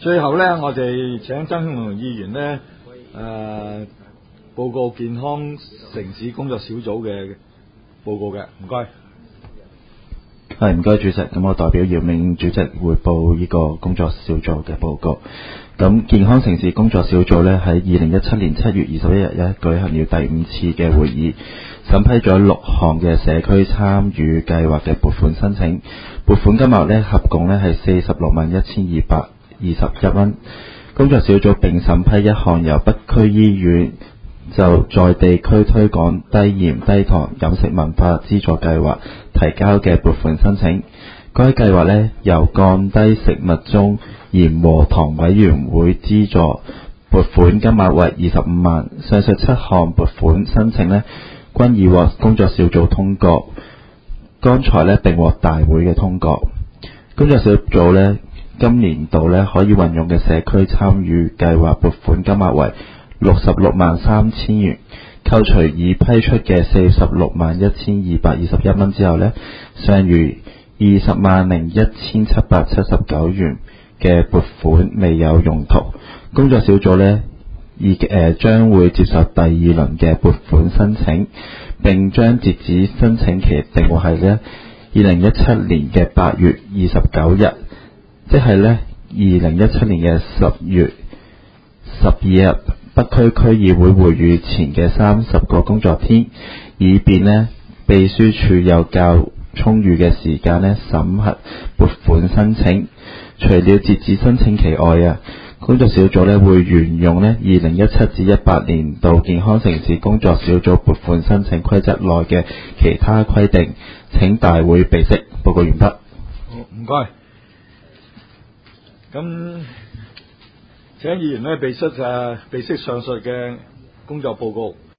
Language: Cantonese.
最後呢，我哋請曾慶龍議員呢報告健康城市工作小組嘅報告嘅，唔該。 係，唔該主席。咁我代表姚明主席匯報呢個工作小組嘅報告。咁健康城市工作小組呢，喺2017年7月21日舉行了第5次嘅會議，審批咗6項嘅社區參與計劃嘅撥款申請，撥款金額呢合共呢係461221蚊。工作小組並審批一項由北區醫院就在地區推廣低鹽低糖飲食文化資助計劃提交嘅撥款申請。該計劃呢，由降低食物中鹽和糖委員會資助，撥款金額為25萬。上述7項撥款申請呢，均已獲工作小組通過，剛才呢並獲大會嘅通過。工作小組呢，今年度呢可以運用嘅社區參與計劃撥款金額為66萬3千元，扣除已批出嘅46萬1221蚊之後呢，尚餘20萬1779元嘅撥款未有用途。工作小組呢將會接受第2輪嘅撥款申請，並將截止申請期定為係呢2017年嘅8月29日，即係呢2017年嘅10月12日北區區議會會議前嘅30個工作天，以便呢秘書處有較充裕嘅時間呢審核撥款申請。除了截止申請期外工作小組呢會沿用呢2017至18年度健康城市工作小組撥款申請規則內嘅其他規定。請大會備悉。報告完畢。 好，唔該。咁請議員呢備悉上述嘅工作報告。